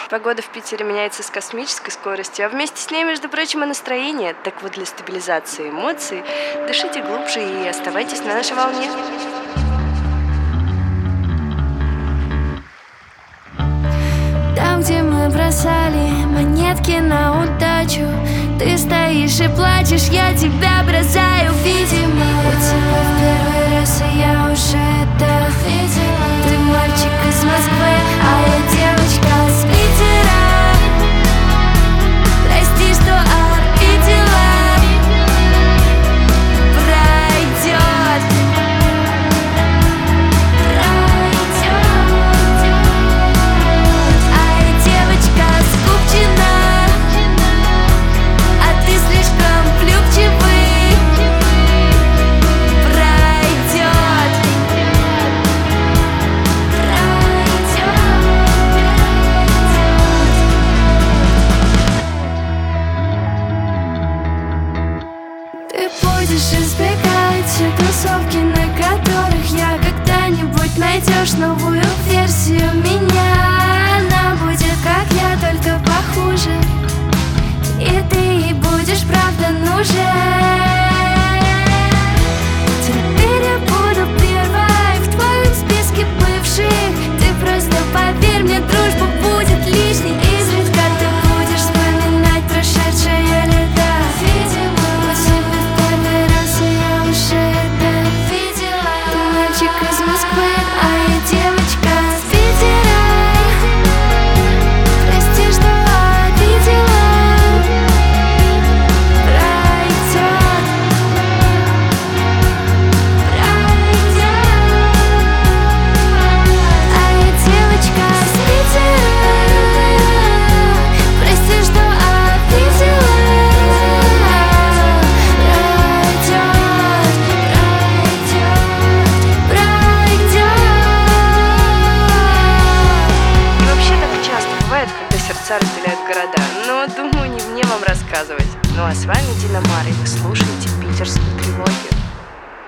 Погода в Питере меняется с космической скоростью, а вместе с ней, между прочим, и настроение. Так вот, для стабилизации эмоций дышите глубже и оставайтесь на нашей волне. Там, где мы бросали монетки на удачу, ты стоишь и плачешь, я тебя бросаю. Видимо, у тебя в первый раз, и я уже это видела. Ты мальчик из Москвы, а я девочка с Питера. Прости, что обидела. Пройдет. А я девочка скупчена, а ты слишком влюбчивый. Пройдет. Ты будешь избегать все тусовки, на которых я когда-нибудь найдешь новую версию меня. Она будет как я, только похуже, и ты ей будешь правда нужен. Теперь я буду первой в твоем списке бывших. Ты просто поверь мне, дружба будет лишней. Изредка ты будешь вспоминать прошедшие лета. Видимо, у тебя в первый раз, и я уже это видела. Ты мальчик из Москвы, а я девочка с Питера. Прости, что обидела. Пройдет. А я девочка с Питера. Прости, что обидела. И вообще так часто бывает, когда сердца разделяют города. Но, думаю, не мне вам рассказывать. Ну а с вами Дина Мара, и вы слушаете «Питерские тревоги».